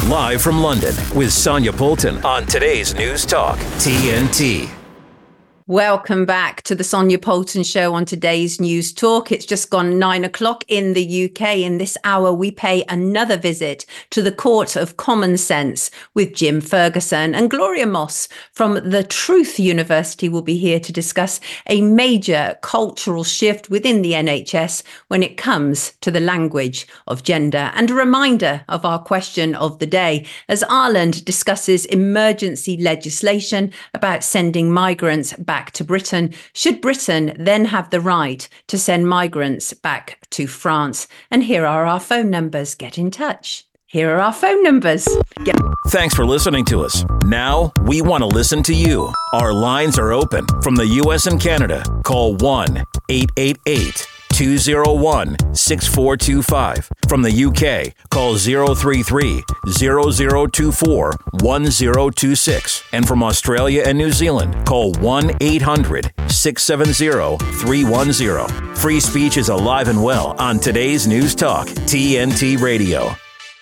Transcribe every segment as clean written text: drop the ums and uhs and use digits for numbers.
Live from London with Sonia Poulton on today's News Talk, TNT. Welcome back to the Sonia Poulton Show on today's News Talk. It's just gone 9 o'clock in the UK. In this hour, we pay another visit to the Court of Common Sense with Jim Ferguson. And Gloria Moss from the Truth University will be here to discuss a major cultural shift within the NHS when it comes to the language of gender. And a reminder of our question of the day as Ireland discusses emergency legislation about sending migrants back to Britain. Should Britain then have the right to send migrants back to France? And here are our phone numbers. Get in touch. Here are our phone numbers. Thanks for listening to us. Now we want to listen to you. Our lines are open from the U.S. and Canada. Call 1-888-201-6425. From the UK, call 033-0024-1026. And from Australia and New Zealand, call 1-800-670-310. Free speech is alive and well on today's News Talk, TNT Radio.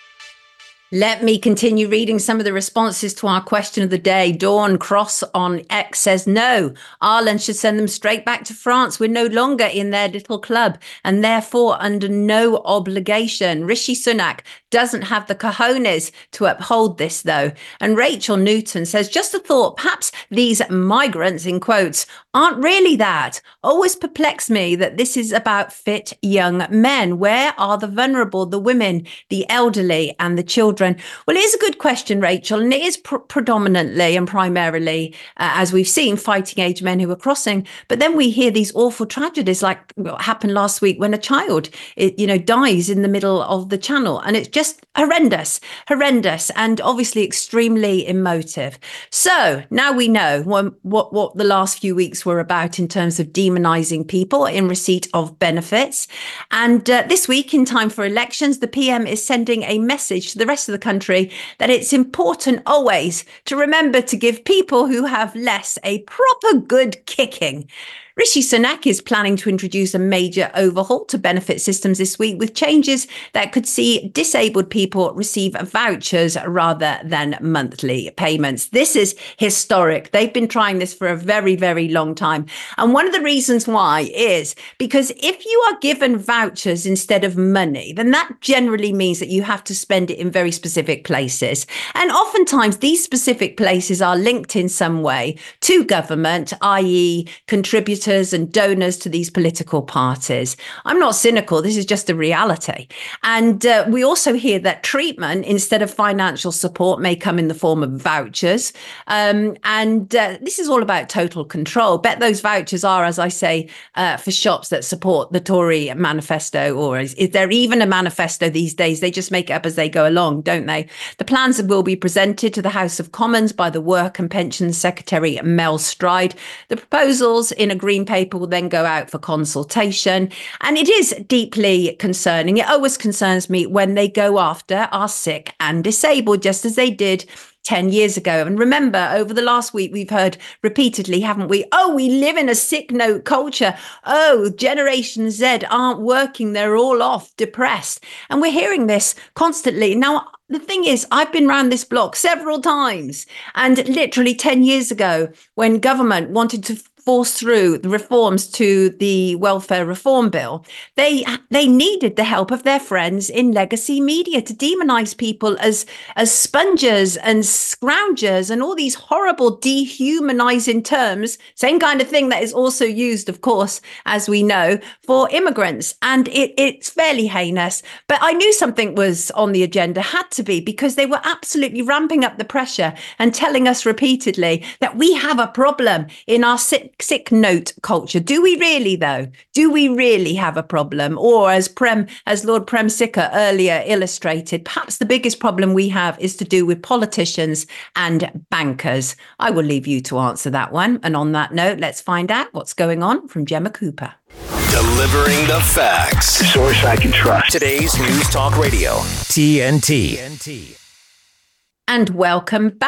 Let me continue reading some of the responses to our question of the day. Dawn Cross on X says, no, Ireland should send them straight back to France. We're no longer in their little club and therefore under no obligation. Rishi Sunak doesn't have the cojones to uphold this, though. And Rachel Newton says, just a thought, perhaps these migrants, in quotes, aren't really that. Always perplex me that this is about fit young men. Where are the vulnerable, the women, the elderly and the children? Well, it is a good question, Rachel, and it is predominantly and primarily, as we've seen, fighting age men who are crossing. But then we hear these awful tragedies like what happened last week when a child, dies in the middle of the channel. And it's just horrendous, and obviously extremely emotive. So now we know what the last few weeks were about in terms of demonizing people in receipt of benefits. And this week, in time for elections, the PM is sending a message to the rest of the country that it's important always to remember to give people who have less a proper good kicking. Rishi Sunak is planning to introduce a major overhaul to benefit systems this week with changes that could see disabled people receive vouchers rather than monthly payments. This is historic. They've been trying this for a very, very long time. And one of the reasons why is because if you are given vouchers instead of money, then that generally means that you have to spend it in very specific places. And oftentimes these specific places are linked in some way to government, i.e. contributors and donors to these political parties. I'm not cynical. This is just a reality. And we also hear that treatment instead of financial support may come in the form of vouchers. This is all about total control. Bet those vouchers are, as I say, for shops that support the Tory manifesto, or is there even a manifesto these days? They just make it up as they go along, don't they? The plans will be presented to the House of Commons by the Work and Pensions Secretary Mel Stride. The proposals in a Green Paper will then go out for consultation. And it is deeply concerning. It always concerns me when they go after our sick and disabled, just as they did 10 years ago. And remember, over the last week, we've heard repeatedly, haven't we? Oh, we live in a sick note culture. Oh, Generation Z aren't working. They're all off, depressed. And we're hearing this constantly. Now, the thing is, I've been around this block several times. And literally 10 years ago, when government wanted to force through the reforms to the welfare reform bill, they needed the help of their friends in legacy media to demonize people as spongers and scroungers and all these horrible dehumanizing terms, same kind of thing that is also used, of course, as we know, for immigrants. And it's fairly heinous. But I knew something was on the agenda, had to be, because they were absolutely ramping up the pressure and telling us repeatedly that we have a problem in our sick note culture. Do we really, though? Do we really have a problem? Or as Lord Prem Sikka earlier illustrated, perhaps the biggest problem we have is to do with politicians and bankers. I will leave you to answer that one. And on that note, let's find out what's going on from Gemma Cooper. Delivering the facts. The source I can trust. Today's News Talk Radio, TNT. And welcome back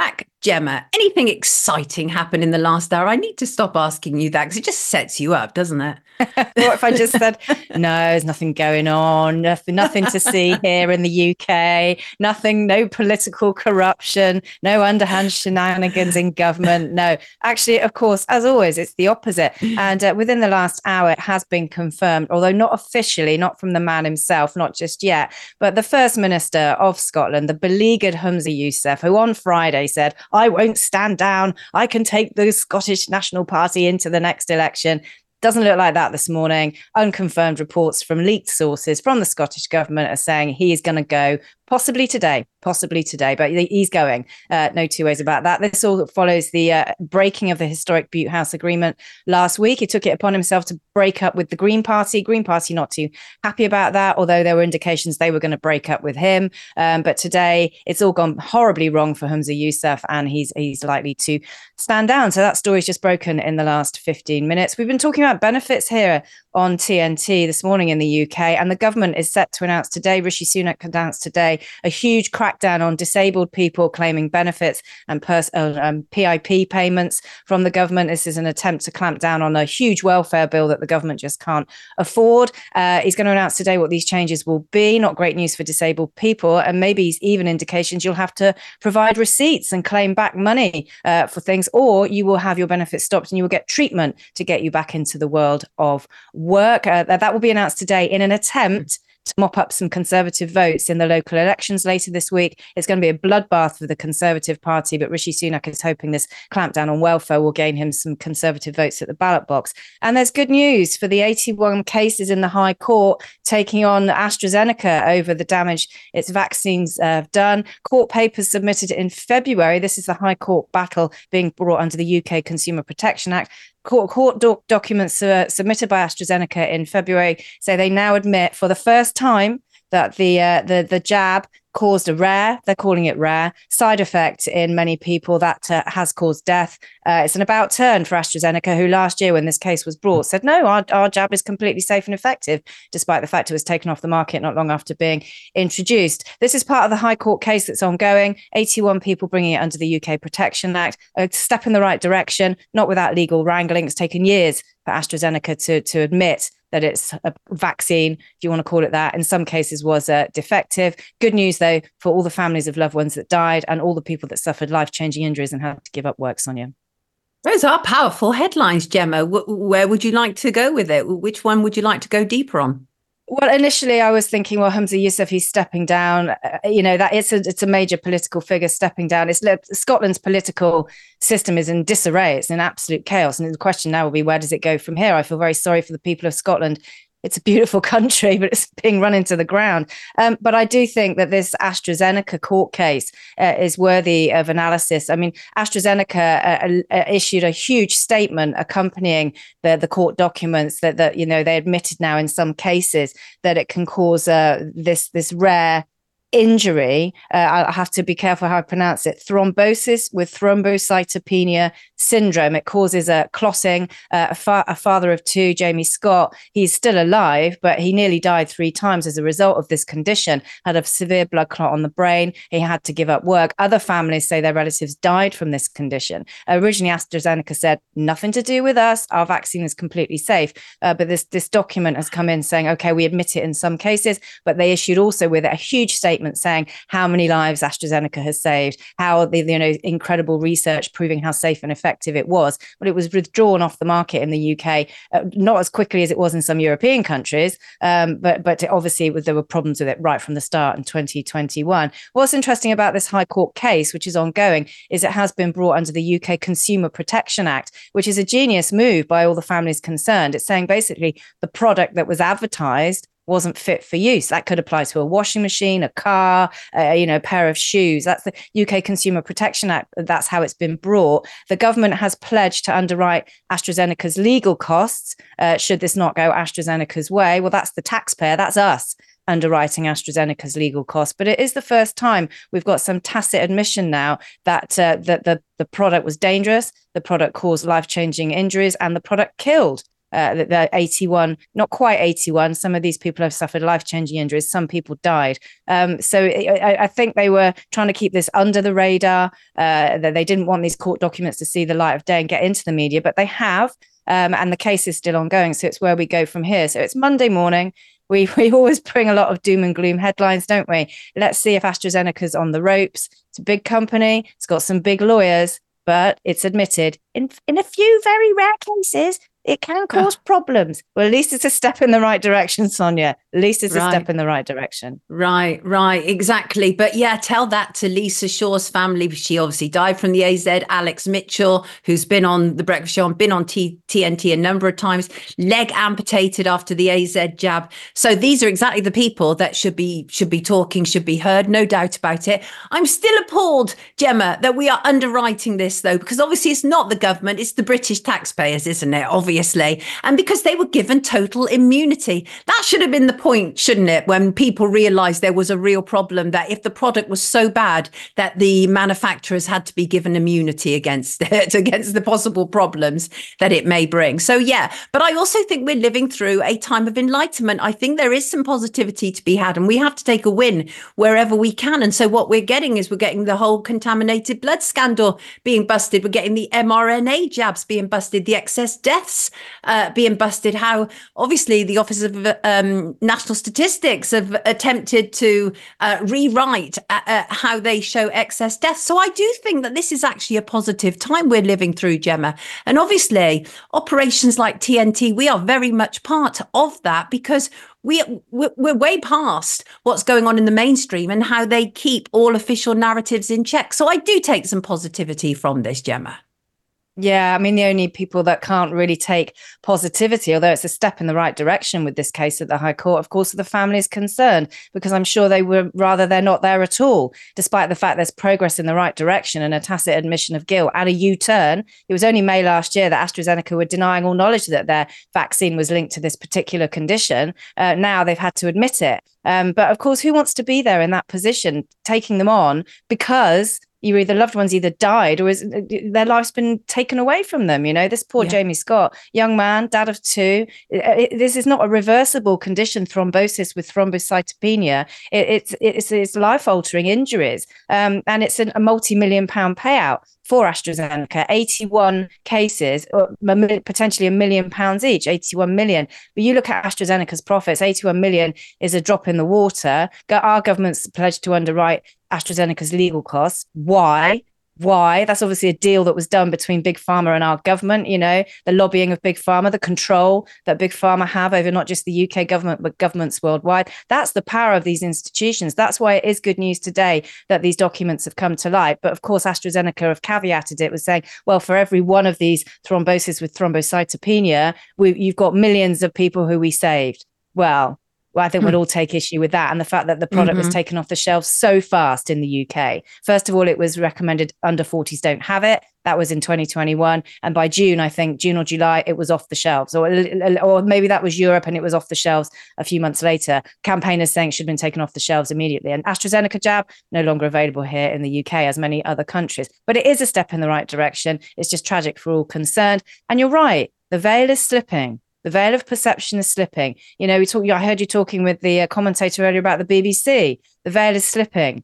Gemma, anything exciting happen in the last hour? I need to stop asking you that because it just sets you up, doesn't it? What if I just said, no, there's nothing going on, nothing to see here in the UK, nothing, no political corruption, no underhand shenanigans in government. No, actually, of course, as always, it's the opposite. And within the last hour, it has been confirmed, although not officially, not from the man himself, not just yet, but the First Minister of Scotland, the beleaguered Humza Yousaf, who on Friday said, I won't stand down. I can take the Scottish National Party into the next election. Doesn't look like that this morning. Unconfirmed reports from leaked sources from the Scottish government are saying he is going to go possibly today, but he's going. No two ways about that. This all follows the breaking of the historic Butte House Agreement last week. He took it upon himself to break up with the Green Party. Green Party not too happy about that, although there were indications they were going to break up with him. But today, it's all gone horribly wrong for Humza Yousaf, and he's likely to stand down. So that story's just broken in the last 15 minutes. We've been talking about benefits here on TNT this morning in the UK, and the government is set to announce today, Rishi Sunak announced today, a huge crackdown on disabled people claiming benefits and PIP payments from the government. This is an attempt to clamp down on a huge welfare bill that the government just can't afford. He's going to announce today what these changes will be. Not great news for disabled people, and maybe even indications you'll have to provide receipts and claim back money for things, or you will have your benefits stopped and you will get treatment to get you back into the world of work. That will be announced today in an attempt to mop up some Conservative votes in the local elections later this week. It's going to be a bloodbath for the Conservative Party, but Rishi Sunak is hoping this clampdown on welfare will gain him some Conservative votes at the ballot box. And there's good news for the 81 cases in the High Court taking on AstraZeneca over the damage its vaccines have done. Court papers submitted in February. This is the High Court battle being brought under the UK Consumer Protection Act. Court documents submitted by AstraZeneca in February say they now admit for the first time that the jab caused a rare, they're calling it rare, side effect in many people that has caused death. It's an about turn for AstraZeneca, who last year when this case was brought said, no, our jab is completely safe and effective, despite the fact it was taken off the market not long after being introduced. This is part of the High Court case that's ongoing. 81 people bringing it under the UK Protection Act, a step in the right direction, not without legal wrangling. It's taken years for AstraZeneca to admit that it's a vaccine, if you want to call it that, in some cases was defective. Good news, though, for all the families of loved ones that died and all the people that suffered life-changing injuries and had to give up work, Sonia. Those are powerful headlines, Gemma. Where would you like to go with it? Which one would you like to go deeper on? Well, initially I was thinking, well, Humza Yousaf, he's stepping down. That it's a major political figure stepping down. Scotland's political system is in disarray. It's in absolute chaos. And the question now will be, where does it go from here? I feel very sorry for the people of Scotland. It's a beautiful country, but it's being run into the ground. But I do think that this AstraZeneca court case is worthy of analysis. I mean, AstraZeneca issued a huge statement accompanying the court documents that they admitted now in some cases that it can cause this rare injury. I have to be careful how I pronounce it. Thrombosis with thrombocytopenia syndrome. It causes a clotting. A father of two, Jamie Scott, he's still alive, but he nearly died 3 times as a result of this condition. Had a severe blood clot on the brain. He had to give up work. Other families say their relatives died from this condition. Originally, AstraZeneca said, nothing to do with us. Our vaccine is completely safe. But this document has come in saying, okay, we admit it in some cases, but they issued also with it a huge statement saying how many lives AstraZeneca has saved, how the incredible research proving how safe and effective it was. But it was withdrawn off the market in the UK, not as quickly as it was in some European countries, but obviously there were problems with it right from the start in 2021. What's interesting about this High Court case, which is ongoing, is it has been brought under the UK Consumer Protection Act, which is a genius move by all the families concerned. It's saying basically the product that was advertised wasn't fit for use. That could apply to a washing machine, a car, a pair of shoes. That's the UK Consumer Protection Act. That's how it's been brought. The government has pledged to underwrite AstraZeneca's legal costs should this not go AstraZeneca's way. Well, that's the taxpayer. That's us underwriting AstraZeneca's legal costs. But it is the first time we've got some tacit admission now that the product was dangerous, the product caused life-changing injuries, and the product killed they're 81, not quite 81. Some of these people have suffered life-changing injuries. Some people died. So I think they were trying to keep this under the radar. They didn't want these court documents to see the light of day and get into the media, but they have. And the case is still ongoing. So it's where we go from here. So it's Monday morning. We always bring a lot of doom and gloom headlines, don't we? Let's see if AstraZeneca's on the ropes. It's a big company. It's got some big lawyers, but it's admitted in a few very rare cases, it can cause problems. Well, at least it's a step in the right direction, Sonia. At least it's a step in the right direction. Right, exactly. But yeah, tell that to Lisa Shaw's family. She obviously died from the AZ. Alex Mitchell, who's been on The Breakfast Show and been on TNT a number of times, leg amputated after the AZ jab. So these are exactly the people that should be talking, should be heard. No doubt about it. I'm still appalled, Gemma, that we are underwriting this, though, because obviously it's not the government, it's the British taxpayers, isn't it? Obviously. And because they were given total immunity. That should have been the point, shouldn't it? When people realized there was a real problem, that if the product was so bad that the manufacturers had to be given immunity against it, against the possible problems that it may bring. So, yeah, but I also think we're living through a time of enlightenment. I think there is some positivity to be had, and we have to take a win wherever we can. And so what we're getting the whole contaminated blood scandal being busted. We're getting the mRNA jabs being busted, the excess deaths being busted, how obviously the Office of National Statistics have attempted to rewrite how they show excess deaths. So I do think that this is actually a positive time we're living through, Gemma. And obviously operations like TNT, we are very much part of that, because we're way past what's going on in the mainstream and how they keep all official narratives in check. So I do take some positivity from this, Gemma. Yeah, I mean, the only people that can't really take positivity, although it's a step in the right direction with this case at the High Court, of course, are the families concerned, because I'm sure they were rather they're not there at all, despite the fact there's progress in the right direction and a tacit admission of guilt and a U-turn. It was only May last year that AstraZeneca were denying all knowledge that their vaccine was linked to this particular condition. Now they've had to admit it. But of course, who wants to be there in that position, taking them on because loved ones either died or their life's been taken away from them. This poor Jamie Scott, young man, dad of two. This is not a reversible condition, thrombosis with thrombocytopenia. It's life-altering injuries. And it's a multi-million-pound payout for AstraZeneca, 81 cases, or potentially £1 million each, 81 million. But you look at AstraZeneca's profits, 81 million is a drop in the water. Our government's pledged to underwrite AstraZeneca's legal costs. Why? That's obviously a deal that was done between Big Pharma and our government, the lobbying of Big Pharma, the control that Big Pharma have over not just the UK government, but governments worldwide. That's the power of these institutions. That's why it is good news today that these documents have come to light. But of course, AstraZeneca have caveated it with saying, well, for every one of these thrombosis with thrombocytopenia, you've got millions of people who we saved. Well, I think we'd all take issue with that, and the fact that the product was taken off the shelves so fast in the UK. First of all, it was recommended under 40s don't have it. That was in 2021. And by June, I think, June or July, it was off the shelves. Or maybe that was Europe and it was off the shelves a few months later. Campaigners saying it should have been taken off the shelves immediately. And AstraZeneca jab, no longer available here in the UK, as many other countries. But it is a step in the right direction. It's just tragic for all concerned. And you're right, the veil is slipping. The veil of perception is slipping. I heard you talking with the commentator earlier about the BBC. The veil is slipping.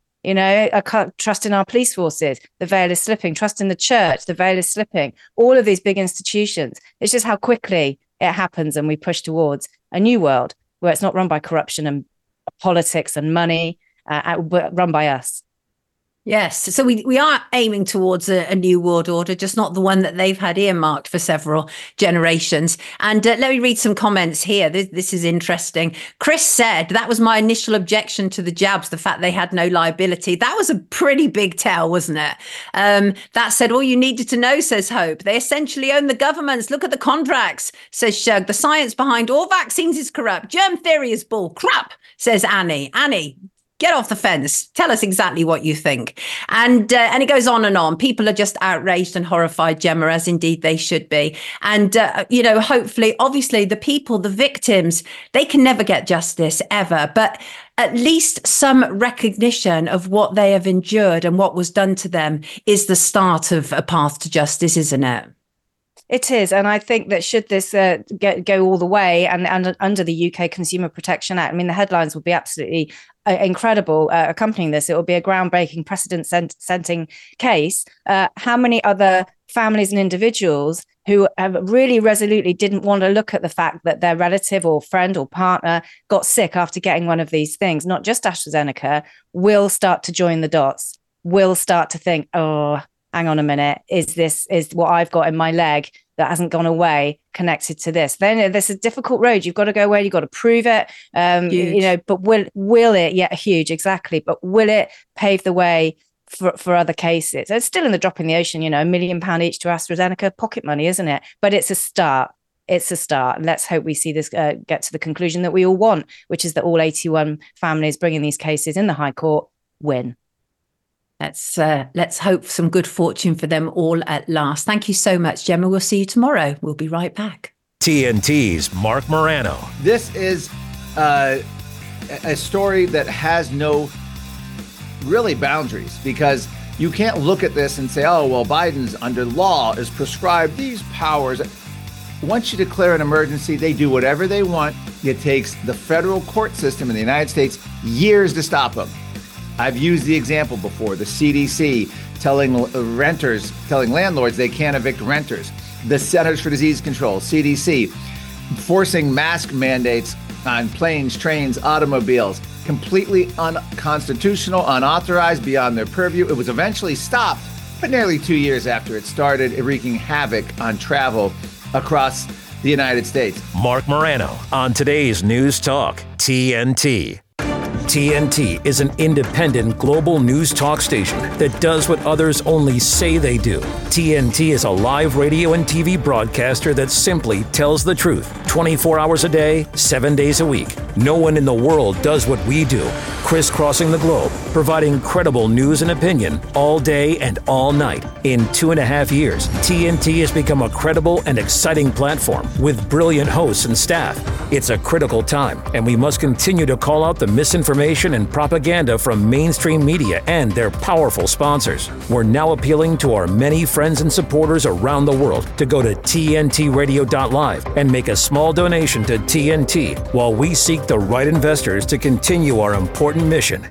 I can't trust in our police forces. The veil is slipping. Trust in the church. The veil is slipping. All of these big institutions. It's just how quickly it happens, and we push towards a new world where it's not run by corruption and politics and money, but run by us. Yes. So we are aiming towards a new world order, just not the one that they've had earmarked for several generations. And let me read some comments here. This is interesting. Chris said, that was my initial objection to the jabs, the fact they had no liability. That was a pretty big tell, wasn't it? That said, all you needed to know, says Hope. They essentially own the governments. Look at the contracts, says Shug. The science behind all vaccines is corrupt. Germ theory is bull crap, says Annie. Annie, get off the fence. Tell us exactly what you think. And it goes on and on. People are just outraged and horrified, Gemma, as indeed they should be. And, hopefully, obviously, the people, the victims, they can never get justice ever. But at least some recognition of what they have endured and what was done to them is the start of a path to justice, isn't it? It is. And I think that should this go all the way and under the UK Consumer Protection Act, I mean, the headlines would be absolutely incredible accompanying this. It will be a groundbreaking precedent-setting case. How many other families and individuals who have really resolutely didn't want to look at the fact that their relative or friend or partner got sick after getting one of these things, not just AstraZeneca, will start to join the dots, will start to think, oh, hang on a minute, is what I've got in my leg that hasn't gone away connected to this? Then there's a difficult road. You've got to go away. You've got to prove it. But will it? Yeah, huge, exactly. But will it pave the way for other cases? It's still in the drop in the ocean, £1 million each to AstraZeneca, pocket money, isn't it? But it's a start. It's a start. And let's hope we see this get to the conclusion that we all want, which is that all 81 families bringing these cases in the High Court win. Let's hope some good fortune for them all at last. Thank you so much, Gemma. We'll see you tomorrow. We'll be right back. TNT's Mark Morano. This is a story that has no really boundaries, because you can't look at this and say, oh, well, Biden's under law is prescribed these powers. Once you declare an emergency, they do whatever they want. It takes the federal court system in the United States years to stop them. I've used the example before, the CDC telling landlords they can't evict renters, the Centers for Disease Control, CDC, forcing mask mandates on planes, trains, automobiles, completely unconstitutional, unauthorized, beyond their purview. It was eventually stopped, but nearly 2 years after it started, wreaking havoc on travel across the United States. Mark Morano on today's News Talk, TNT. TNT is an independent global news talk station that does what others only say they do. TNT is a live radio and TV broadcaster that simply tells the truth 24 hours a day, 7 days a week. No one in the world does what we do, crisscrossing the globe, providing credible news and opinion all day and all night. In 2.5 years, TNT has become a credible and exciting platform with brilliant hosts and staff. It's a critical time, and we must continue to call out the misinformation and propaganda from mainstream media and their powerful sponsors. We're now appealing to our many friends and supporters around the world to go to tntradio.live and make a small donation to TNT while we seek the right investors to continue our important mission.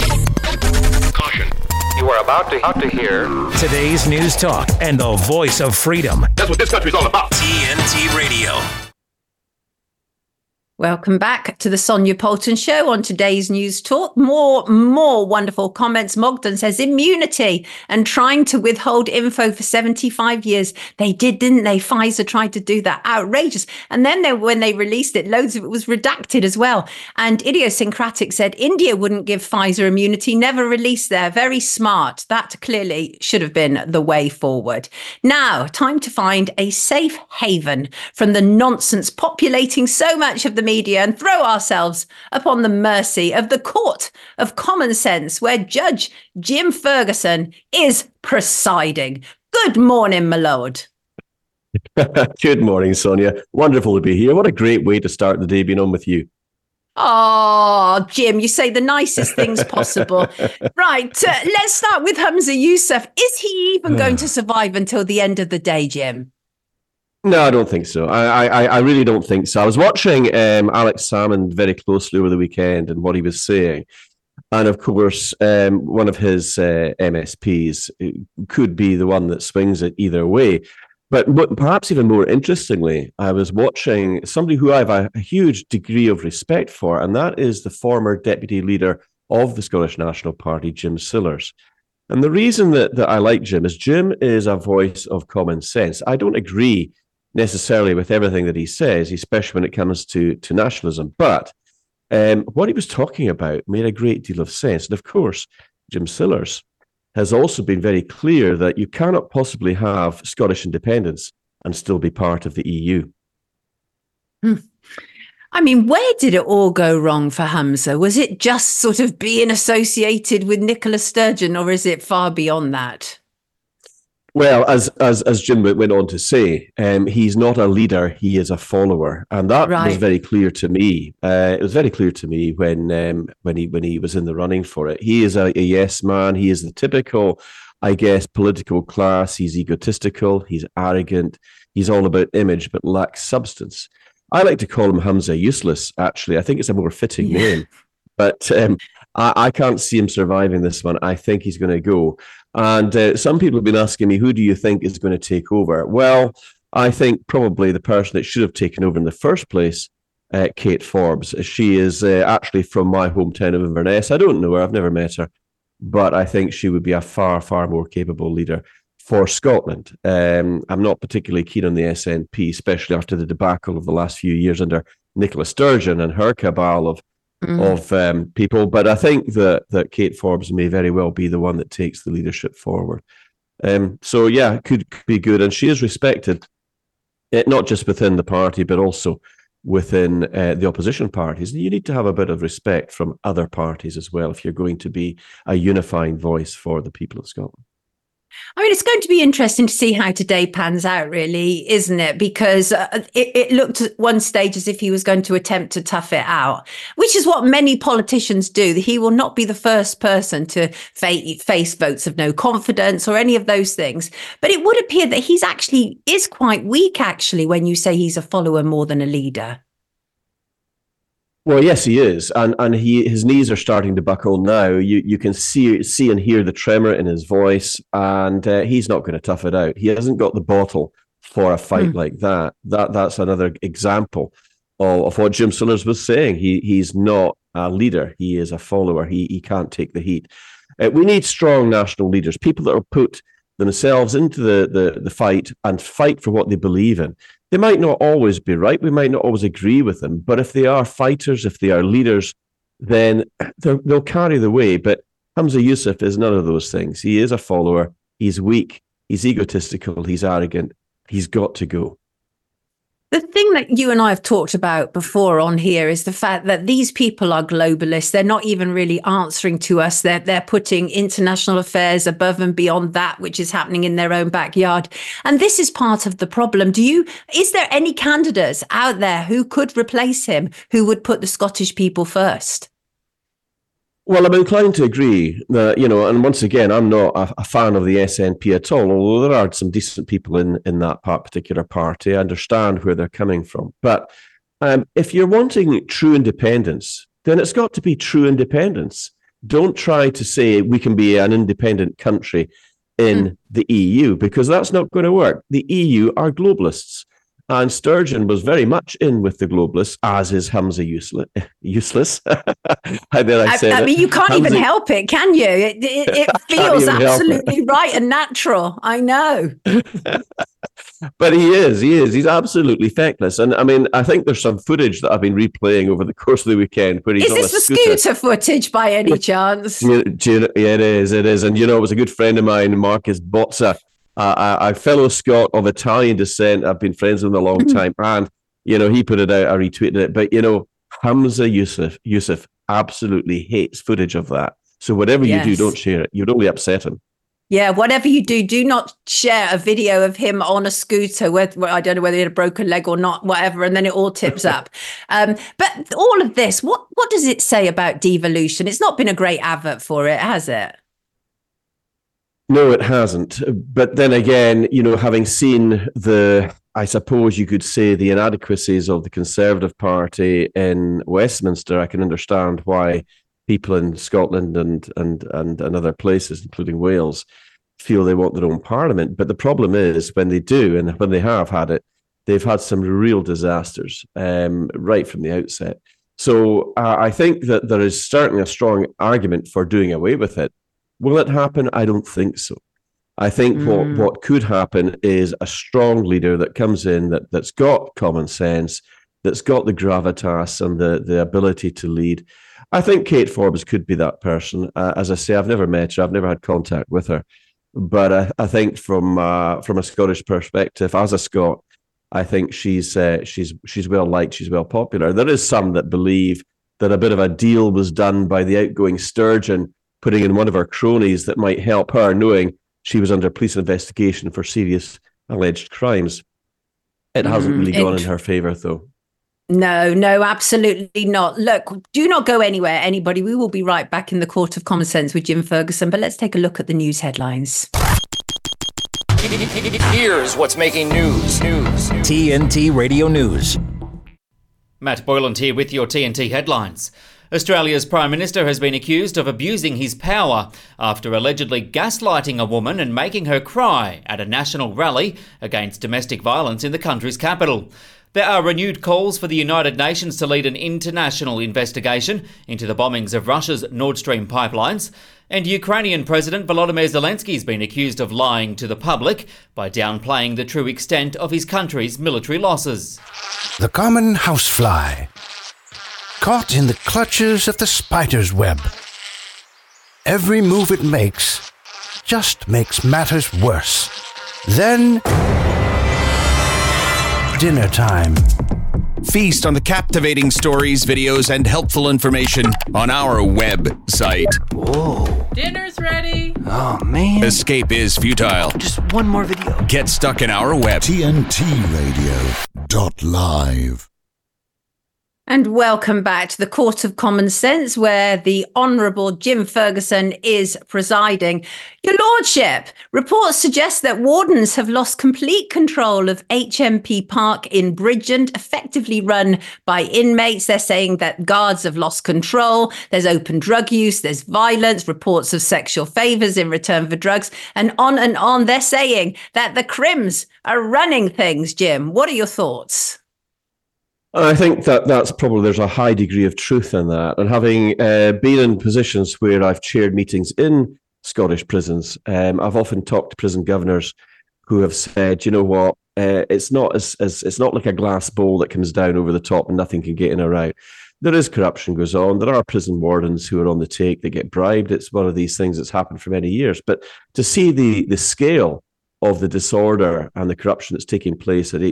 Caution. You are about to hear Today's News Talk and the voice of freedom. That's what this country's all about. TNT Radio. Welcome back to the Sonia Poulton Show on today's News Talk. More wonderful comments. Mogden says immunity and trying to withhold info for 75 years. They did, didn't they? Pfizer tried to do that. Outrageous. And then when they released it, loads of it was redacted as well. And Idiosyncratic said India wouldn't give Pfizer immunity, never released there. Very smart. That clearly should have been the way forward. Now, time to find a safe haven from the nonsense populating so much of the media and throw ourselves upon the mercy of the court of common sense, where Judge Jim Ferguson is presiding. Good morning, my lord. Good morning, Sonia. Wonderful to be here. What a great way to start the day being on with you. Oh, Jim, you say the nicest things possible. Right, let's start with Humza Yousaf. Is he even going to survive until the end of the day, Jim? No, I don't think so. I really don't think so. I was watching Alex Salmond very closely over the weekend and what he was saying. And of course, one of his MSPs could be the one that swings it either way. But perhaps even more interestingly, I was watching somebody who I have a huge degree of respect for, and that is the former deputy leader of the Scottish National Party, Jim Sillars. And the reason that I like Jim is a voice of common sense. I don't agree necessarily with everything that he says, especially when it comes to nationalism. But what he was talking about made a great deal of sense. And of course, Jim Sillars has also been very clear that you cannot possibly have Scottish independence and still be part of the EU. I mean, where did it all go wrong for Humza? Was it just sort of being associated with Nicola Sturgeon, or is it far beyond that? Well, as Jim went on to say, he's not a leader; he is a follower, and that was very clear to me. It was very clear to me when he was in the running for it. He is a yes man. He is the typical, I guess, political class. He's egotistical. He's arrogant. He's all about image, but lacks substance. I like to call him Hamza Useless, actually. I think it's a more fitting name. But I can't see him surviving this one. I think he's going to go. And some people have been asking me, who do you think is going to take over? Well, I think probably the person that should have taken over in the first place, Kate Forbes. She is actually from my hometown of Inverness. I don't know her. I've never met her. But I think she would be a far, far more capable leader for Scotland. I'm not particularly keen on the SNP, especially after the debacle of the last few years under Nicola Sturgeon and her cabal of people. But I think that Kate Forbes may very well be the one that takes the leadership forward. So yeah, could be good. And she is respected, not just within the party, but also within the opposition parties. You need to have a bit of respect from other parties as well if you're going to be a unifying voice for the people of Scotland. I mean, it's going to be interesting to see how today pans out, really, isn't it? Because it looked at one stage as if he was going to attempt to tough it out, which is what many politicians do. He will not be the first person to face votes of no confidence or any of those things. But it would appear that he's actually is quite weak, actually, when you say he's a follower more than a leader. Well, yes, he is, and his knees are starting to buckle now. You can see and hear the tremor in his voice, and he's not going to tough it out. He hasn't got the bottle for a fight like that. That's another example of what Jim Sillars was saying. He's not a leader; he is a follower. He can't take the heat. We need strong national leaders, people that will put themselves into the fight and fight for what they believe in. They might not always be right. We might not always agree with them. But if they are fighters, if they are leaders, then they'll carry the way. But Hamza Yusuf is none of those things. He is a follower. He's weak. He's egotistical. He's arrogant. He's got to go. The thing that you and I have talked about before on here is the fact that these people are globalists. They're not even really answering to us. They're putting international affairs above and beyond that which is happening in their own backyard. And this is part of the problem. Is there any candidates out there who could replace him, who would put the Scottish people first? Well, I'm inclined to agree that, and once again, I'm not a fan of the SNP at all, although there are some decent people in that particular party. I understand where they're coming from. But if you're wanting true independence, then it's got to be true independence. Don't try to say we can be an independent country in the EU, because that's not going to work. The EU are globalists. And Sturgeon was very much in with the globalists, as is Hamza Useless. I mean, you can't even help it, can you? It feels absolutely right and natural. I know. But he is. He's absolutely feckless. And I mean, I think there's some footage that I've been replaying over the course of the weekend where he's on a scooter. Is this the scooter footage by any chance? Yeah, it is. And, it was a good friend of mine, Marcus Bozza, a fellow Scot of Italian descent. I've been friends with him a long time. And, he put it out, I retweeted it. But, Hamza Yusuf absolutely hates footage of that. So whatever you do, don't share it. You'd only upset him. Yeah, whatever you do not share a video of him on a scooter where I don't know whether he had a broken leg or not, whatever, and then it all tips up. But all of this, what does it say about devolution? It's not been a great advert for it, has it? No, it hasn't. But then again, having seen I suppose you could say, the inadequacies of the Conservative Party in Westminster, I can understand why people in Scotland and other places, including Wales, feel they want their own parliament. But the problem is, when they do, and when they have had it, they've had some real disasters right from the outset. So I think that there is certainly a strong argument for doing away with it. Will it happen? I don't think so. I think what could happen is a strong leader that comes in that's got common sense, that's got the gravitas and the ability to lead. I think Kate Forbes could be that person. As I say, I've never met her. I've never had contact with her. But I think from a Scottish perspective, as a Scot, I think she's well liked. She's well popular. There is some that believe that a bit of a deal was done by the outgoing Sturgeon, putting in one of her cronies that might help her, knowing she was under police investigation for serious alleged crimes. It hasn't really gone in her favour, though. No, absolutely not. Look, do not go anywhere, anybody. We will be right back in the Court of Common Sense with Jim Ferguson, but let's take a look at the news headlines. Here's what's making news. TNT Radio News. Matt Boyland here with your TNT headlines. Australia's Prime Minister has been accused of abusing his power after allegedly gaslighting a woman and making her cry at a national rally against domestic violence in the country's capital. There are renewed calls for the United Nations to lead an international investigation into the bombings of Russia's Nord Stream pipelines. And Ukrainian President Volodymyr Zelensky has been accused of lying to the public by downplaying the true extent of his country's military losses. The common housefly, caught in the clutches of the spider's web. Every move it makes just makes matters worse. Then, dinner time. Feast on the captivating stories, videos, and helpful information on our website. Whoa. Dinner's ready. Oh, man. Escape is futile. Just one more video. Get stuck in our web. TNTRadio.live. And welcome back to the Court of Common Sense, where the Honourable Jim Ferguson is presiding. Your Lordship, reports suggest that wardens have lost complete control of HMP Park in Bridgend, effectively run by inmates. They're saying that guards have lost control. There's open drug use, there's violence, reports of sexual favours in return for drugs, and on and on. They're saying that the Crims are running things, Jim. What are your thoughts? I think that's probably, there's a high degree of truth in that. And having been in positions where I've chaired meetings in Scottish prisons, I've often talked to prison governors who have said, you know what, it's not it's not like a glass bowl that comes down over the top and nothing can get in or out. There is corruption goes on. There are prison wardens who are on the take, they get bribed. It's one of these things that's happened for many years. But to see the scale of the disorder and the corruption that's taking place at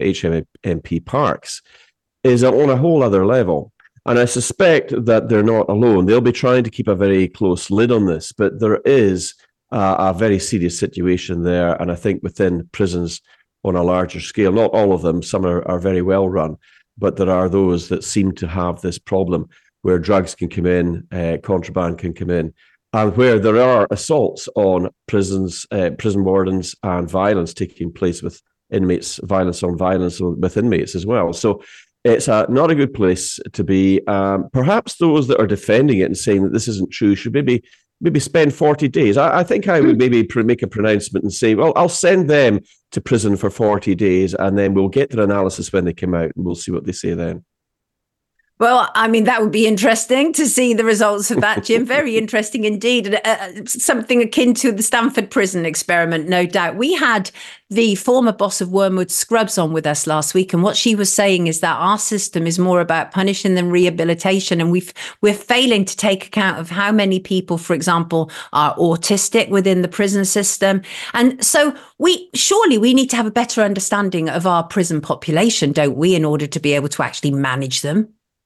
HMP Parks is on a whole other level. And I suspect that they're not alone. They'll be trying to keep a very close lid on this, but there is a very serious situation there. And I think within prisons on a larger scale, not all of them, some are very well run, but there are those that seem to have this problem where drugs can come in, contraband can come in, and where there are assaults on prisons, prison wardens, and violence taking place with inmates, violence on violence with inmates as well. So it's not a good place to be. Perhaps those that are defending it and saying that this isn't true should maybe spend 40 days. I think I would maybe make a pronouncement and say, well, I'll send them to prison for 40 days and then we'll get their analysis when they come out and we'll see what they say then. Well, I mean, that would be interesting to see the results of that, Jim. Very interesting indeed. Something akin to the Stanford prison experiment, no doubt. We had the former boss of Wormwood Scrubs on with us last week, and what she was saying is that our system is more about punishing than rehabilitation, and we're failing to take account of how many people, for example, are autistic within the prison system. And so we need to have a better understanding of our prison population, don't we, in order to be able to actually manage them?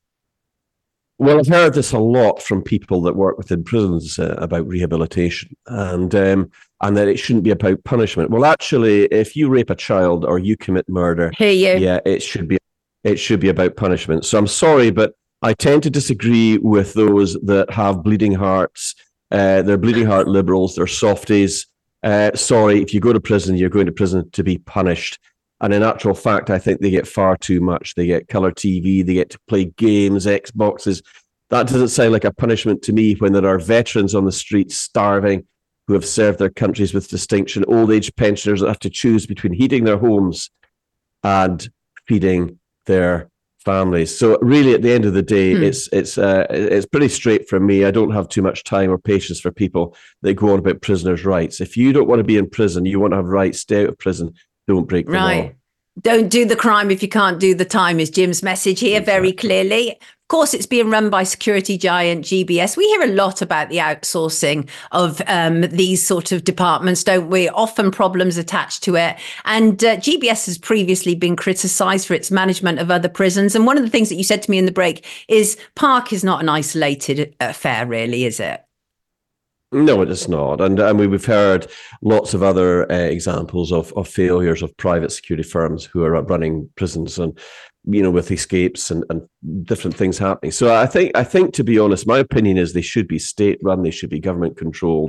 Well, I've heard this a lot from people that work within prisons about rehabilitation and that it shouldn't be about punishment. Well, actually, if you rape a child or you commit murder, it should be about punishment. So I'm sorry, but I tend to disagree with those that have bleeding hearts. They're bleeding heart liberals. They're softies. Sorry, if you go to prison, you're going to prison to be punished. And in actual fact, I think they get far too much. They get colour TV, they get to play games, Xboxes. That doesn't sound like a punishment to me when there are veterans on the streets starving who have served their countries with distinction, old age pensioners that have to choose between heating their homes and feeding their families. So really, at the end of the day, it's pretty straight from me. I don't have too much time or patience for people that go on about prisoners' rights. If you don't want to be in prison, you want to have rights, stay out of prison. Don't break the law. Don't do the crime if you can't do the time is Jim's message here very clearly. Of course, it's being run by security giant GBS. We hear a lot about the outsourcing of these sort of departments, don't we? Often problems attached to it. And GBS has previously been criticised for its management of other prisons. And one of the things that you said to me in the break is Park is not an isolated affair, really, is it? No, it is not. And we've heard lots of other examples of failures of private security firms who are running prisons and, with escapes and different things happening. So I think, to be honest, my opinion is they should be state run. They should be government controlled.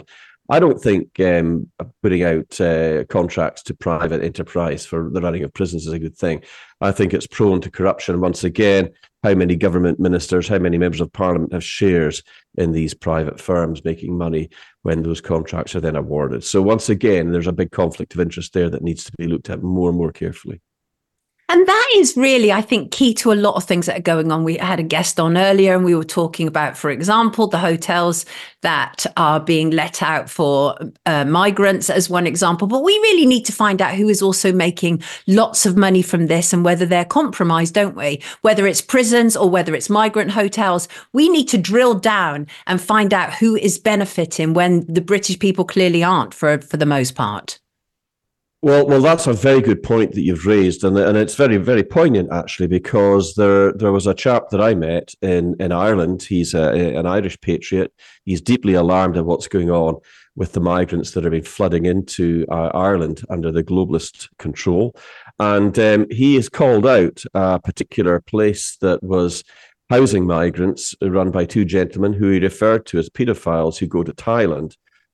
I don't think putting out contracts to private enterprise for the running of prisons is a good thing. I think it's prone to corruption. Once again, how many government ministers, how many members of parliament have shares in these private firms making money when those contracts are then awarded? So once again, there's a big conflict of interest there that needs to be looked at more and more carefully. And that is really, I think, key to a lot of things that are going on. We had a guest on earlier and we were talking about, for example, the hotels that are being let out for migrants as one example. But we really need to find out who is also making lots of money from this and whether they're compromised, don't we? Whether it's prisons or whether it's migrant hotels, we need to drill down and find out who is benefiting when the British people clearly aren't for the most part. Well, that's a very good point that you've raised, and it's very, very poignant actually, because there was a chap that I met in Ireland. He's an Irish patriot. He's deeply alarmed at what's going on with the migrants that have been flooding into Ireland under the globalist control, and he has called out a particular place that was housing migrants run by two gentlemen who he referred to as paedophiles who go to Thailand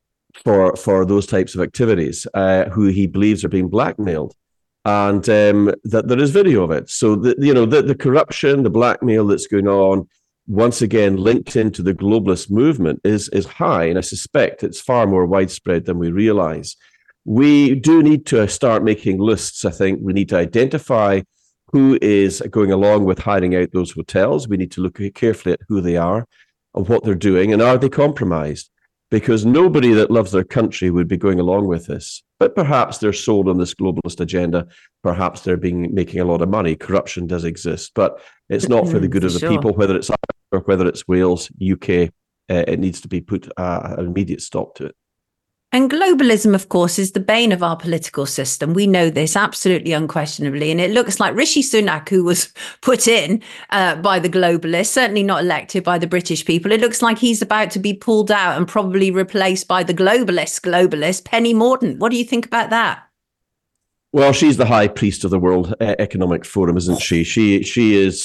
for those types of activities, who he believes are being blackmailed, and that there is video of it. So the corruption, the blackmail that's going on, once again linked into the globalist movement, is high, and I suspect it's far more widespread than we realize. We do need to start making lists. I think we need to identify who is going along with hiring out those hotels. We need to look carefully at who they are and what they're doing, and are they compromised? Because nobody that loves their country would be going along with this. But perhaps they're sold on this globalist agenda. Perhaps they're making a lot of money. Corruption does exist, but it's not for the good of the people, whether it's Ireland or whether it's Wales, UK. It needs to be put an immediate stop to it. And globalism, of course, is the bane of our political system. We know this absolutely unquestionably. And it looks like Rishi Sunak, who was put in by the globalists, certainly not elected by the British people, it looks like he's about to be pulled out and probably replaced by the globalist, Penny Mordaunt. What do you think about that? Well, she's the high priest of the World Economic Forum, isn't she? She is...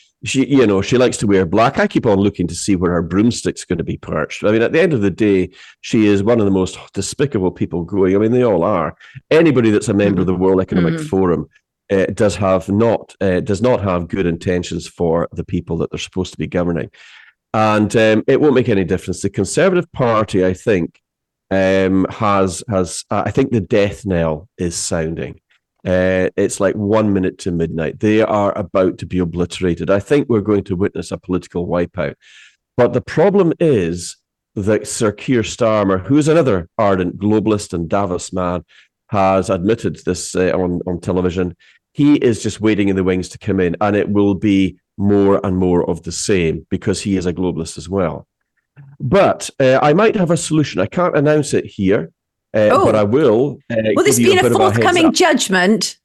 She likes to wear black. I keep on looking to see where her broomstick's going to be perched. I mean, at the end of the day, she is one of the most despicable people going. I mean, they all are. Anybody that's a member of the World Economic Forum does not have good intentions for the people that they're supposed to be governing, and it won't make any difference. The Conservative Party, I think, has I think the death knell is sounding. It's like 1 minute to midnight. They are about to be obliterated. I think we're going to witness a political wipeout. But the problem is that Sir Keir Starmer, who is another ardent globalist and Davos man, has admitted this on television. He is just waiting in the wings to come in, and it will be more and more of the same because he is a globalist as well. But I might have a solution. I can't announce it here. But I will. Will this be a forthcoming judgment?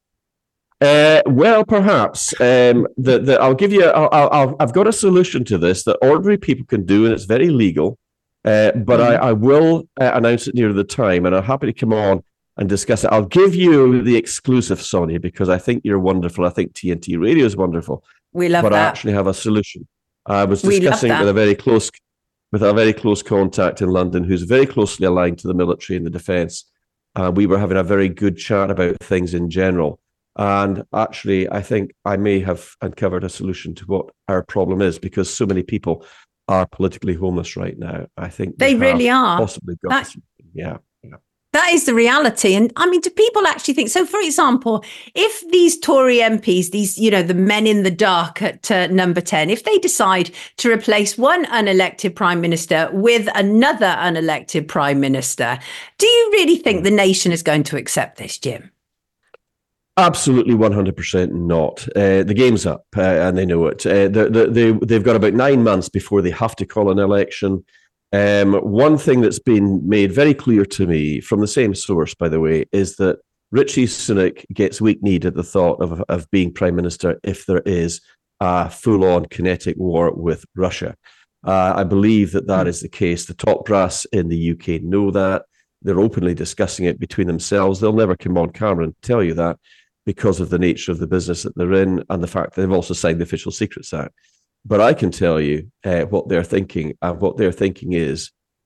Well, perhaps. I'll give you. I've got a solution to this that ordinary people can do, and it's very legal. But I will announce it near the time, and I'm happy to come on and discuss it. I'll give you the exclusive, Sonia, because I think you're wonderful. I think TNT Radio is wonderful. We love that. But I actually have a solution. I was discussing it with a very close contact in London who's very closely aligned to the military and the defence. We were having a very good chat about things in general. And actually, I think I may have uncovered a solution to what our problem is, because so many people are politically homeless right now. I think they really are. Possibly got yeah. That is the reality. And I mean, do people actually think so? For example, if these Tory MPs, the men in the dark at number 10, if they decide to replace one unelected prime minister with another unelected prime minister, do you really think the nation is going to accept this, Jim? Absolutely 100% not. The game's up and they know it. They've got about 9 months before they have to call an election. One thing that's been made very clear to me from the same source, by the way, is that Rishi Sunak gets weak-kneed at the thought of being prime minister if there is a full-on kinetic war with Russia. I believe that is the case. The top brass in the UK know that. They're openly discussing it between themselves. They'll never come on camera and tell you that because of the nature of the business that they're in and the fact that they've also signed the Official Secrets Act. But I can tell you what they're thinking, and what they're thinking is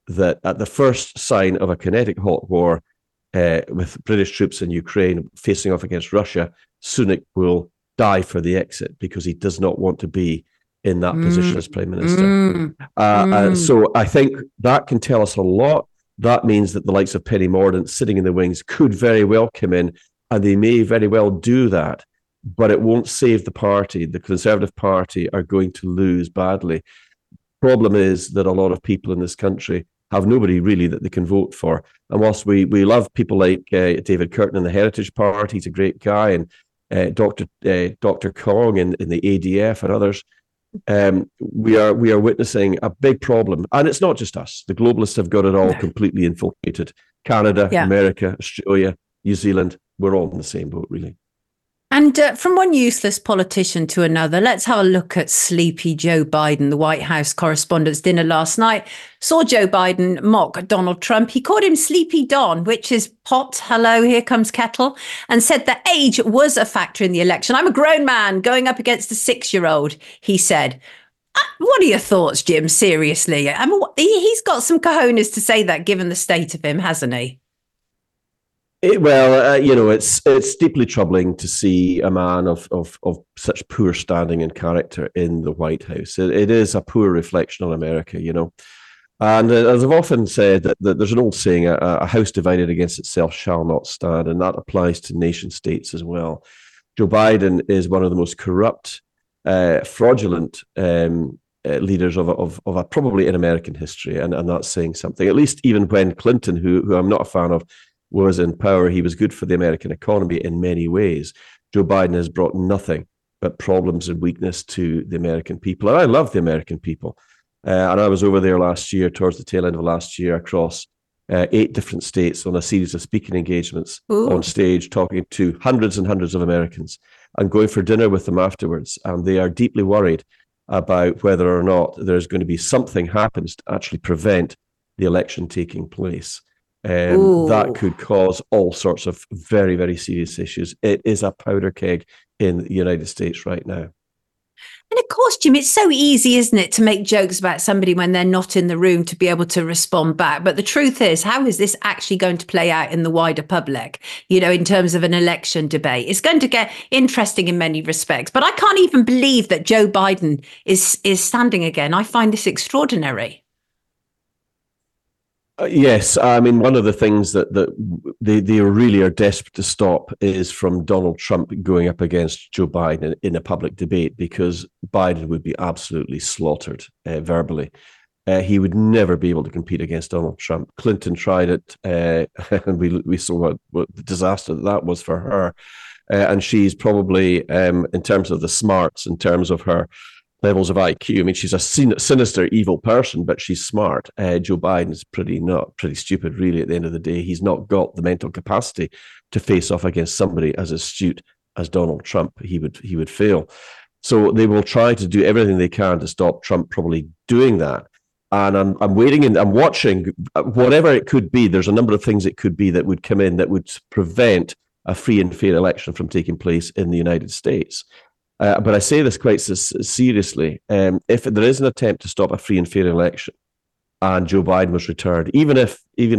that at the first sign of a kinetic hot war with British troops in Ukraine facing off against Russia, Sunak will die for the exit because he does not want to be in that position as Prime Minister. So I think that can tell us a lot. That means that the likes of Penny Mordaunt sitting in the wings could very well come in, and they may very well do that, but it won't save the party. The Conservative Party are going to lose badly. Problem is that a lot of people in this country have nobody really that they can vote for. And whilst we love people like David Curtin in the Heritage Party, he's a great guy, and Dr. Kong in the ADF and others, we are witnessing a big problem. And it's not just us. The globalists have got it all completely infiltrated. Canada, America, Australia, New Zealand, we're all in the same boat, really. And from one useless politician to another, let's have a look at sleepy Joe Biden. The White House Correspondents' Dinner last night saw Joe Biden mock Donald Trump. He called him Sleepy Don, which is pot, hello, here comes kettle, and said that age was a factor in the election. I'm a grown man going up against a 6-year-old, he said. What are your thoughts, Jim? Seriously? I mean, he's got some cojones to say that, given the state of him, hasn't he? It's deeply troubling to see a man of such poor standing and character in the White House. It is a poor reflection on America, And as I've often said, that there's an old saying, a house divided against itself shall not stand, and that applies to nation states as well. Joe Biden is one of the most corrupt, fraudulent leaders of probably in American history, and that's saying something. At least even when Clinton, who I'm not a fan of, was in power, he was good for the American economy in many ways. Joe Biden has brought nothing but problems and weakness to the American people. And I love the American people. And I was over there last year, towards the tail end of last year, across 8 different states on a series of speaking engagements on stage, talking to hundreds and hundreds of Americans and going for dinner with them afterwards. And they are deeply worried about whether or not there's going to be something happens to actually prevent the election taking place. That could cause all sorts of very, very serious issues. It is a powder keg in the United States right now. And of course, Jim, it's so easy, isn't it, to make jokes about somebody when they're not in the room to be able to respond back. But the truth is, how is this actually going to play out in the wider public, in terms of an election debate? It's going to get interesting in many respects. But I can't even believe that Joe Biden is standing again. I find this extraordinary. Yes, I mean, one of the things that they really are desperate to stop is from Donald Trump going up against Joe Biden in a public debate, because Biden would be absolutely slaughtered verbally. He would never be able to compete against Donald Trump. Clinton tried it, and we saw what the disaster that was for her. And she's probably, in terms of the smarts, in terms of her levels of IQ. I mean, she's a sinister, evil person, but she's smart. Joe Biden's pretty stupid, really, at the end of the day. He's not got the mental capacity to face off against somebody as astute as Donald Trump. He would fail. So they will try to do everything they can to stop Trump probably doing that. And I'm waiting and I'm watching whatever it could be. There's a number of things it could be that would come in that would prevent a free and fair election from taking place in the United States. But I say this quite seriously. If there is an attempt to stop a free and fair election, and Joe Biden was returned, even if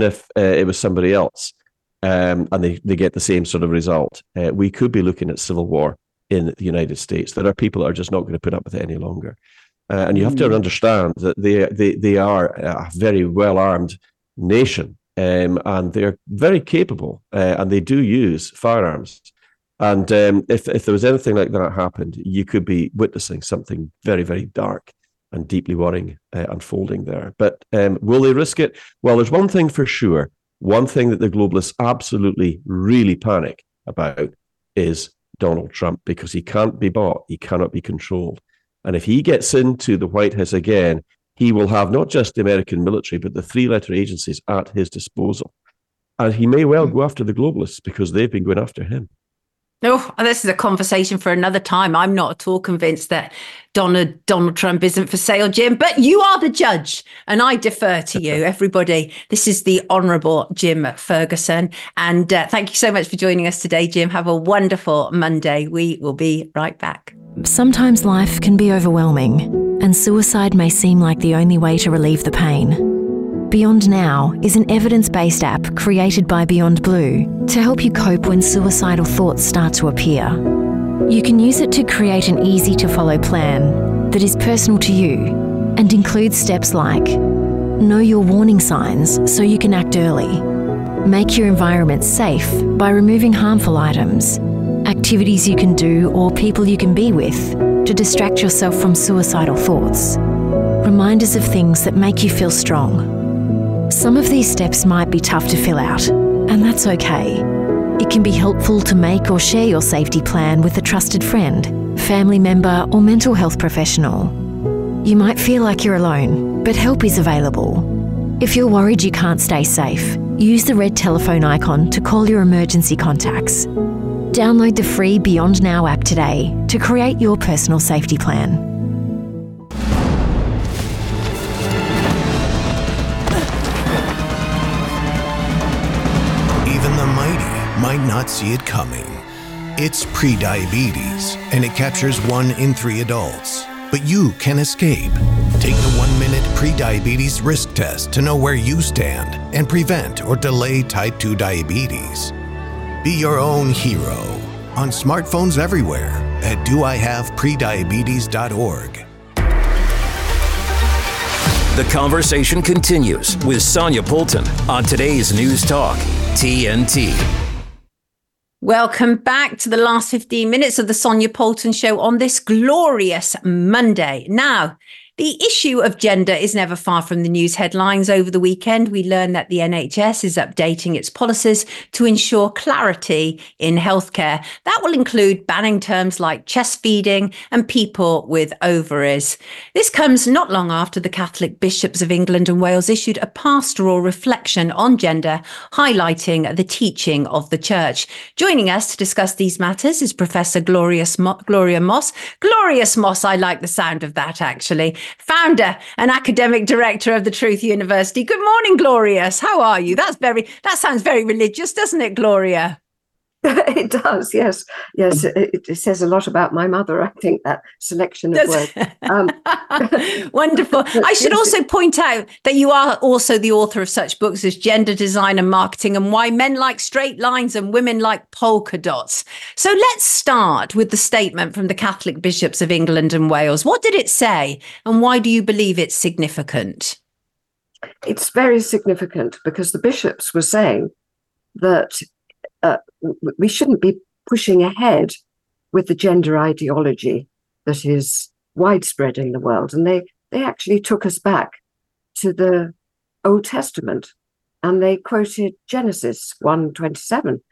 it was somebody else, and they get the same sort of result, we could be looking at civil war in the United States. There are people that are just not going to put up with it any longer, and you have to understand that they are a very well armed nation, and they're very capable, and they do use firearms. And if there was anything like that happened, you could be witnessing something very, very dark and deeply worrying unfolding there. But will they risk it? Well, there's one thing for sure. One thing that the globalists absolutely really panic about is Donald Trump, because he can't be bought. He cannot be controlled. And if he gets into the White House again, he will have not just the American military, but the 3-letter agencies at his disposal. And he may well go after the globalists because they've been going after him. Oh, this is a conversation for another time. I'm not at all convinced that Donald Trump isn't for sale, Jim, but you are the judge and I defer to you. Everybody, this is the Honourable Jim Ferguson. And thank you so much for joining us today, Jim. Have a wonderful Monday. We will be right back. Sometimes life can be overwhelming and suicide may seem like the only way to relieve the pain. Beyond Now is an evidence-based app created by Beyond Blue to help you cope when suicidal thoughts start to appear. You can use it to create an easy-to-follow plan that is personal to you and includes steps like know your warning signs so you can act early, make your environment safe by removing harmful items, activities you can do or people you can be with to distract yourself from suicidal thoughts, reminders of things that make you feel strong. Some of these steps might be tough to fill out, and that's okay. It can be helpful to make or share your safety plan with a trusted friend, family member, or mental health professional. You might feel like you're alone, but help is available. If you're worried you can't stay safe, use the red telephone icon to call your emergency contacts. Download the free Beyond Now app today to create your personal safety plan. Might not see it coming. It's prediabetes, and it captures 1 in 3 adults. But you can escape. Take the 1-minute prediabetes risk test to know where you stand and prevent or delay type 2 diabetes. Be your own hero on smartphones everywhere at doihaveprediabetes.org. The conversation continues with Sonia Poulton on today's News Talk, TNT. Welcome back to the last 15 minutes of the Sonia Poulton Show on this glorious Monday. Now, the issue of gender is never far from the news headlines. Over the weekend, we learned that the NHS is updating its policies to ensure clarity in healthcare. That will include banning terms like chest feeding and people with ovaries. This comes not long after the Catholic bishops of England and Wales issued a pastoral reflection on gender, highlighting the teaching of the church. Joining us to discuss these matters is Professor Gloria Moss. Glorious Moss, I like the sound of that, actually. Founder and academic director of the Truth University. Good morning, Glorious. How are you? That sounds very religious, doesn't it, Gloria? It does, yes. Yes, it says a lot about my mother, I think, that selection of words. Wonderful. I should also point out that you are also the author of such books as Gender Design and Marketing and Why Men Like Straight Lines and Women Like Polka Dots. So let's start with the statement from the Catholic bishops of England and Wales. What did it say, and why do you believe it's significant? It's very significant because the bishops were saying that we shouldn't be pushing ahead with the gender ideology that is widespread in the world. And they actually took us back to the Old Testament, and they quoted Genesis 1:27.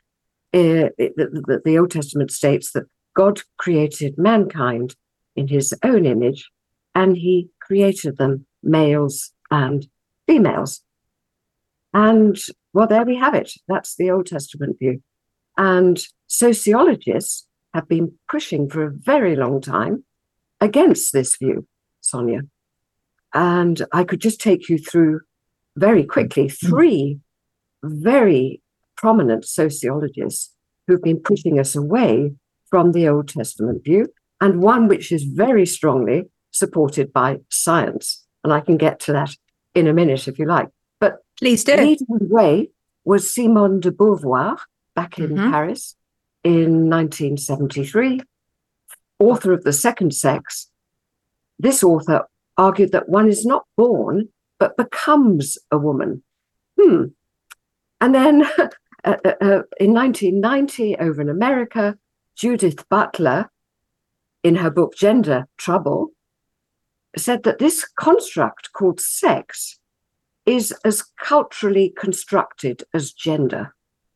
The Old Testament states that God created mankind in his own image, and he created them males and females. And well, there we have it. That's the Old Testament view. And sociologists have been pushing for a very long time against this view, Sonia. And I could just take you through very quickly 3 very prominent sociologists who've been pushing us away from the Old Testament view, and one which is very strongly supported by science. And I can get to that in a minute if you like. But please do. Leading the way was Simone de Beauvoir back in Paris in 1973, author of The Second Sex. This author argued that one is not born, but becomes a woman. And then in 1990, over in America, Judith Butler, in her book Gender Trouble, said that this construct called sex is as culturally constructed as gender.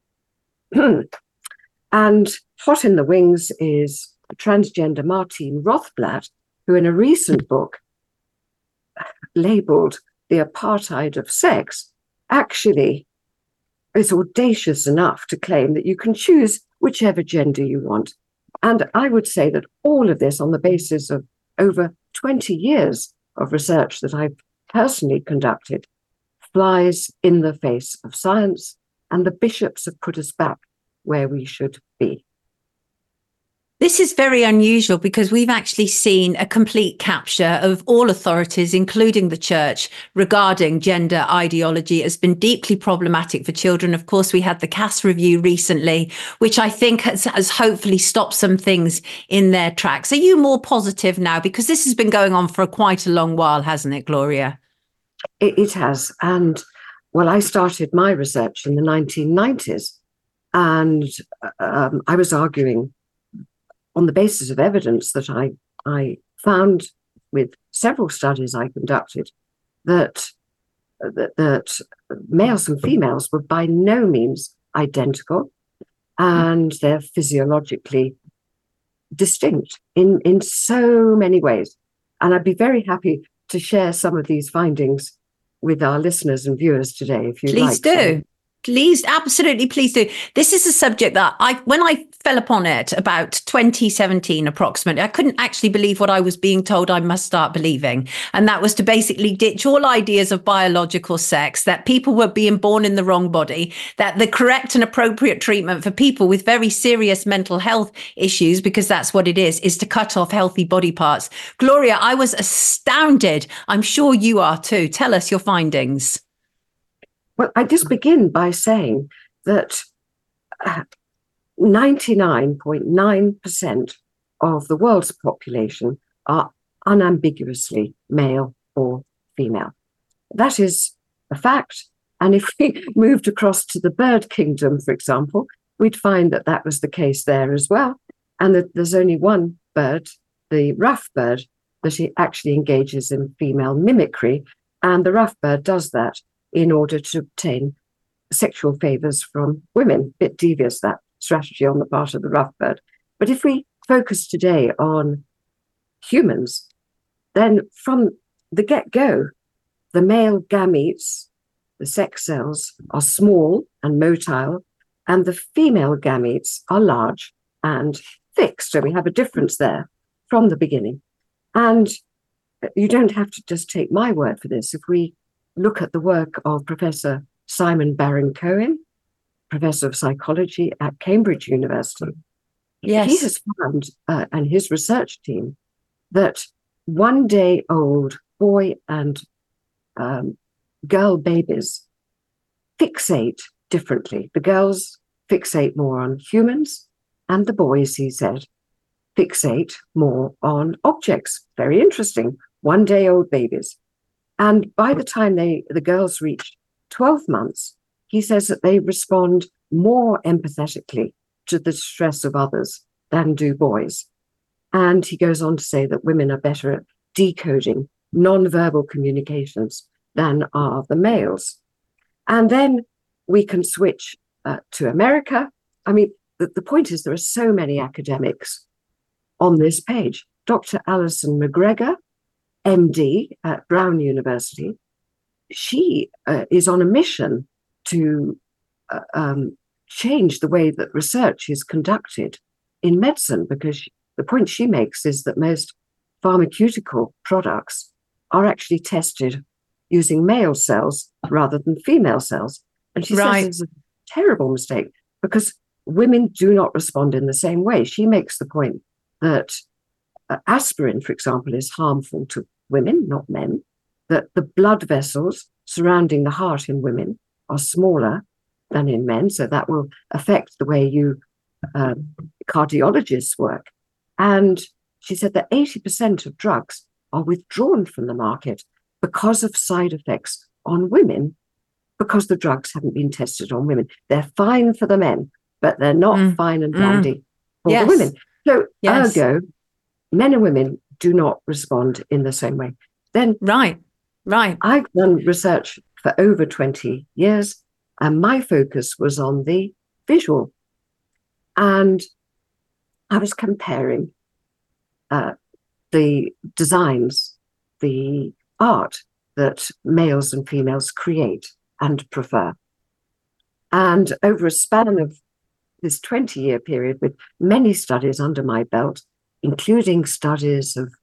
And hot in the wings is transgender Martine Rothblatt, who in a recent book labeled the apartheid of sex, actually is audacious enough to claim that you can choose whichever gender you want. And I would say that all of this, on the basis of over 20 years of research that I've personally conducted, flies in the face of science, and the bishops have put us back where we should be. This is very unusual because we've actually seen a complete capture of all authorities, including the church, regarding gender ideology. It has been deeply problematic for children. Of course, we had the Cass review recently, which I think has hopefully stopped some things in their tracks. Are you more positive now? Because this has been going on for quite a long while, hasn't it, Gloria? It has. And well, I started my research in the 1990s, and I was arguing on the basis of evidence that I found with several studies I conducted that males and females were by no means identical, and they're physiologically distinct in so many ways. And I'd be very happy to share some of these findings with our listeners and viewers today, if you'd like. Please do. Please, absolutely, please do. This is a subject that when I fell upon it about 2017 approximately, I couldn't actually believe what I was being told I must start believing. And that was to basically ditch all ideas of biological sex, that people were being born in the wrong body, that the correct and appropriate treatment for people with very serious mental health issues, because that's what it is to cut off healthy body parts. Gloria, I was astounded. I'm sure you are too. Tell us your findings. Well, I just begin by saying that 99.9% of the world's population are unambiguously male or female. That is a fact. And if we moved across to the bird kingdom, for example, we'd find that that was the case there as well. And that there's only one bird, the rough bird, that actually engages in female mimicry. And the rough bird does that in order to obtain sexual favors from women. Bit devious, that strategy on the part of the rough bird. But if we focus today on humans, then from the get-go, the male gametes, the sex cells, are small and motile, and the female gametes are large and fixed. So we have a difference there from the beginning. And you don't have to just take my word for this. If we look at the work of Professor Simon Baron-Cohen, Professor of Psychology at Cambridge University. Yes. He has found, and his research team, that 1 day old boy and girl babies fixate differently. The girls fixate more on humans, and the boys, he said, fixate more on objects. Very interesting. 1 day old babies. And by the time the girls reach 12 months, he says that they respond more empathetically to the stress of others than do boys. And he goes on to say that women are better at decoding non-verbal communications than are the males. And then we can switch to America. I mean, the point is there are so many academics on this page. Dr. Alison McGregor, MD at Brown University, she is on a mission to change the way that research is conducted in medicine, because the point she makes is that most pharmaceutical products are actually tested using male cells rather than female cells. And she says it's a terrible mistake because women do not respond in the same way. She makes the point that aspirin, for example, is harmful to women, not men, that the blood vessels surrounding the heart in women are smaller than in men, so that will affect the way you cardiologists work. And she said that 80% of drugs are withdrawn from the market because of side effects on women, because the drugs haven't been tested on women. They're fine for the men, but they're not fine and dandy for the women. So ergo, men and women do not respond in the same way. Then I've done research for over 20 years, and my focus was on the visual. And I was comparing the designs, the art that males and females create and prefer. And over a span of this 20-year period, with many studies under my belt, including studies of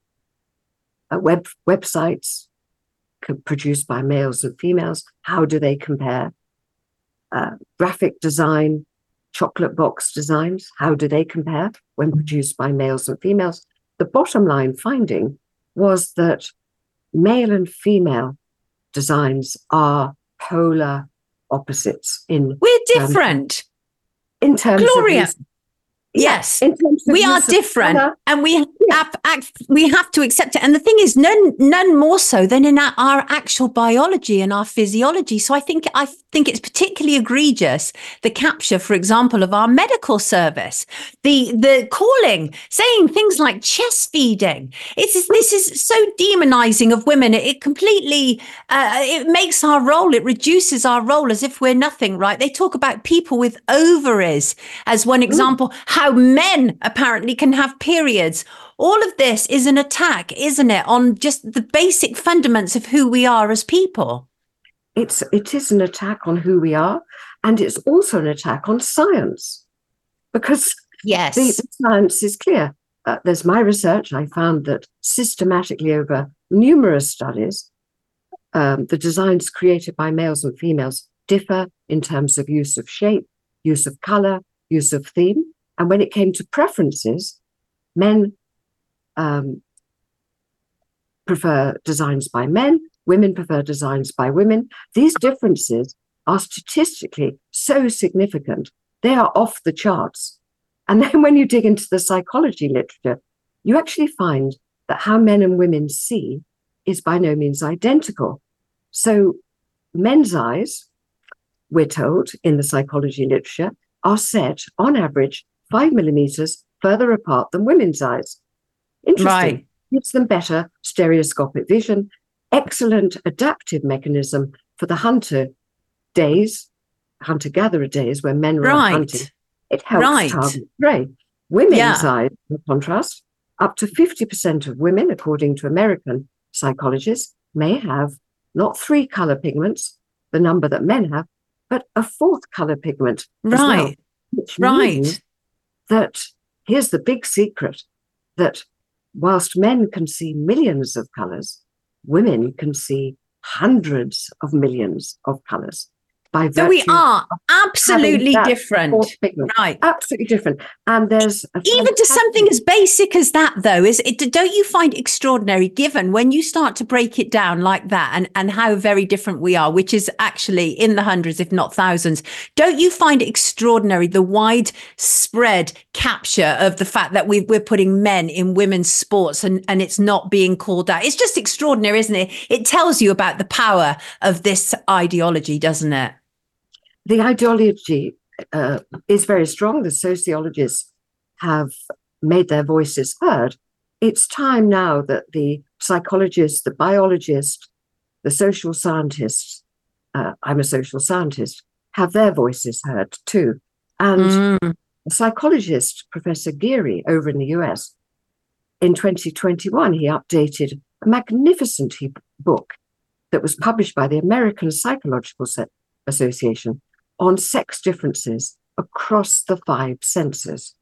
websites produced by males and females, how do they compare, graphic design, chocolate box designs, how do they compare when produced by males and females? The bottom line finding was that male and female designs are polar opposites We're different. In terms Gloria. of Yes, in terms of we are use of different, colour. and we have to accept it. And the thing is, none more so than in our actual biology and our physiology. So I think it's particularly egregious, the capture, for example, of our medical service, the calling, saying things like chest feeding. This is so demonizing of women. It completely it makes our role, it reduces our role as if we're nothing. Right? They talk about people with ovaries as one example. How men apparently can have periods. All of this is an attack, isn't it, on just the basic fundamentals of who we are as people? It is an attack on who we are, and it's also an attack on science, because yes, the science is clear. There's my research. I found that systematically over numerous studies, the designs created by males and females differ in terms of use of shape, use of color, use of theme. And when it came to preferences, men prefer designs by men, women prefer designs by women. These differences are statistically so significant, they are off the charts. And then when you dig into the psychology literature, you actually find that how men and women see is by no means identical. So men's eyes, we're told in the psychology literature, are set on average 5 millimeters further apart than women's eyes. Interesting. Right. Gives them better stereoscopic vision, excellent adaptive mechanism for the hunter-gatherer days when men were out hunting. It helps target prey. Women's eyes, in contrast, up to 50% of women, according to American psychologists, may have not 3 color pigments, the number that men have, but a 4th color pigment. Right. Which means that here's the big secret, that whilst men can see millions of colors, women can see hundreds of millions of colors. So we are absolutely different. Right. Absolutely different. And there's even to something as basic as that, though, don't you find extraordinary, given when you start to break it down like that and how very different we are, which is actually in the hundreds, if not thousands, don't you find extraordinary the widespread capture of the fact that we're putting men in women's sports and it's not being called out? It's just extraordinary, isn't it? It tells you about the power of this ideology, doesn't it? The ideology is very strong. The sociologists have made their voices heard. It's time now that the psychologists, the biologists, the social scientists, I'm a social scientist, have their voices heard too. And a psychologist, Professor Geary, over in the US, in 2021, he updated a magnificent book that was published by the American Psychological Association on sex differences across the 5 senses.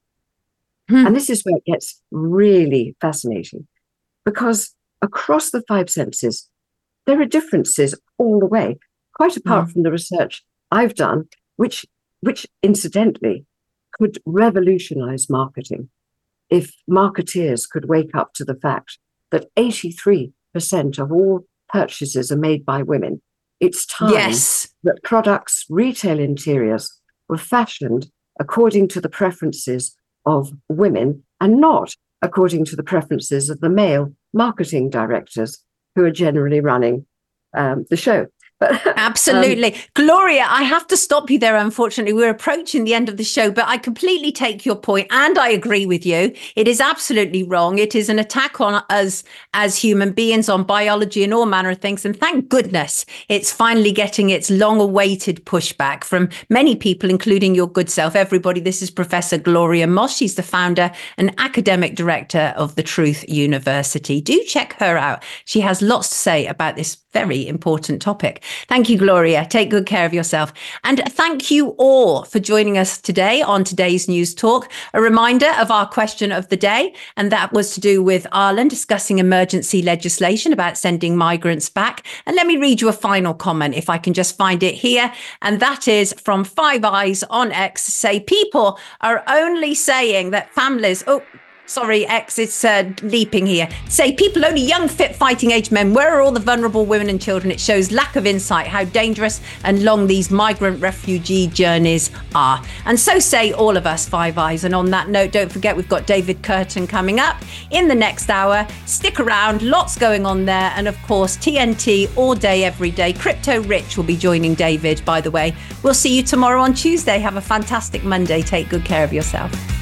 And this is where it gets really fascinating, because across the 5 senses, there are differences all the way, quite apart from the research I've done, which incidentally could revolutionize marketing. If marketeers could wake up to the fact that 83% of all purchases are made by women, it's time that products, retail interiors were fashioned according to the preferences of women and not according to the preferences of the male marketing directors who are generally running the show. Absolutely. Gloria, I have to stop you there. Unfortunately, we're approaching the end of the show, but I completely take your point and I agree with you. It is absolutely wrong. It is an attack on us as human beings, on biology and all manner of things. And thank goodness it's finally getting its long-awaited pushback from many people, including your good self. Everybody, this is Professor Gloria Moss. She's the founder and academic director of the Truth University. Do check her out. She has lots to say about this very important topic. Thank you, Gloria. Take good care of yourself. And thank you all for joining us today on today's News Talk. A reminder of our question of the day, and that was to do with Ireland discussing emergency legislation about sending migrants back. And let me read you a final comment, if I can just find it here. And that is from Five Eyes on X. Say people are only saying that families... X is leaping here. Say people, only young, fit, fighting age men. Where are all the vulnerable women and children? It shows lack of insight, how dangerous and long these migrant refugee journeys are. And so say all of us, Five Eyes. And on that note, don't forget, we've got David Curtin coming up in the next hour. Stick around, lots going on there. And of course, TNT all day, every day. Crypto Rich will be joining David, by the way. We'll see you tomorrow on Tuesday. Have a fantastic Monday. Take good care of yourself.